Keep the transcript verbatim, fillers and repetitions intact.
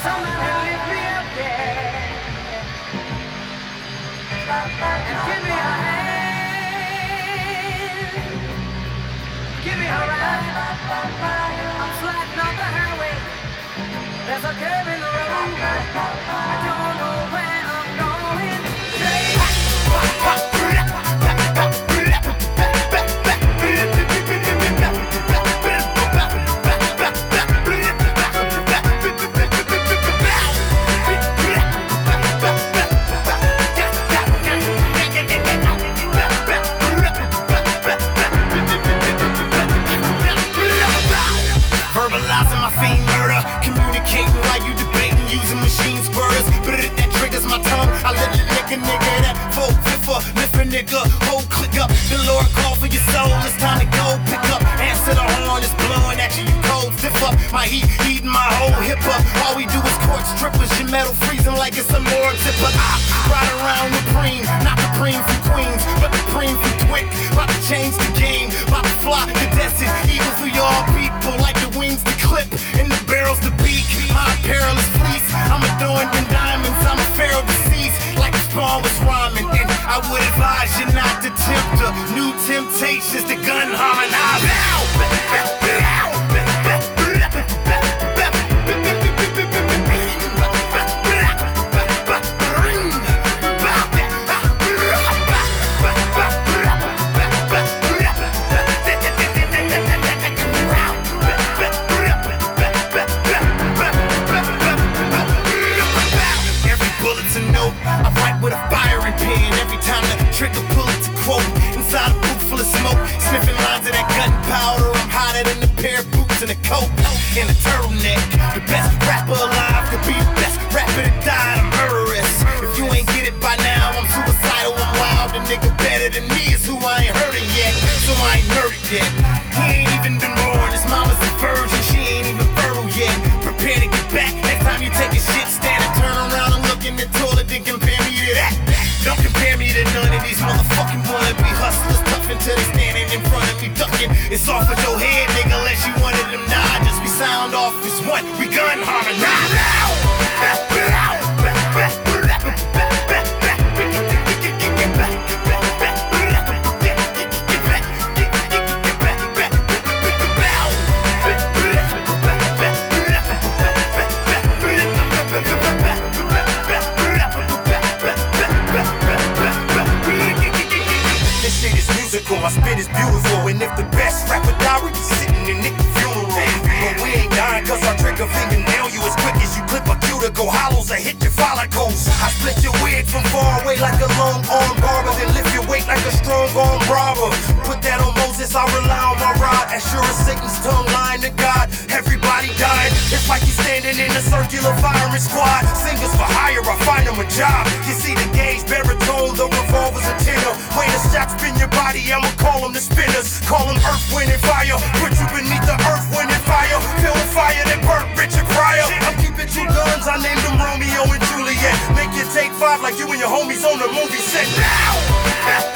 Somebody lift me up there and give me a hand, give me a ride. I'm sliding on the highway. There's a curve in the road. I don't know where I'm going. Verbalizing my fiend murder, communicating while you debating, using machine spurs. But it that triggers my tongue. I let it lick a nigga that folk for lift a nigga, whole click up. The Lord call for your soul, it's time to go pick up. Answer the horn, it's blowing at you, you cold stiff up. My heat heating my whole hip up. All we do is court strippers, your metal freezing like it's a more tipper. I ride around with cream, not the cream from Queens, but the cream from Quick. About to change the game, about to fly the desert, even for y'all people like the wings to clip and the barrels to beak. My perilous fleece, I'm adorned in diamonds, I'm a pharaoh deceased, like the spawn was rhyming. And I would advise you not to tempt the new temptations, the gun harmonize. I write with a firing pen every time the trigger pull it to quote. Inside a booth full of smoke, sniffing lines of that gunpowder. I'm hotter than a pair of boots and a coat and a turtleneck. The best rapper alive could be the best rapper to die. I'm murderous. If you ain't get it by now, I'm suicidal. I'm wild. The nigga better than me is who I ain't heard it yet, so I ain't murdered yet. He ain't even been born. His mama's a virgin. She ain't even fertile yet. Prepare to get back. Next time you take a shit, stand and turn around and look in the toilet and compare me to that. Don't compare me to none of these motherfucking wannabe hustlers. Tough until they standing in front of me ducking. It's off of your head, nigga, unless you one of them Dodgers. We sound off as one, we gun harmonize. My spit is beautiful, and if the best rapper die, we be sitting in Nick's funeral. But we ain't dying cause our trigger finger nail you as quick as you clip a cue to go hollows or hit your follicles. I split your wig from far away like a long arm barber, then lift your weight like a strong arm robber. Put that on Moses, I rely on my rod. As sure as Satan's tongue lying to God, everybody died. It's like you standing in a circular firing squad. Singers for hire, I find them a job. You see the gauge, baritone, the revolver's a tenor. Way to shot spin your body, I'ma call them the spinners. Call them earth, wind, and fire. Put you beneath the earth, wind, and fire. Feel the fire that burnt Richard Pryor. I'm keeping two guns, I named them Romeo and Juliet. Make you take five like you and your homies on the movie set. Now!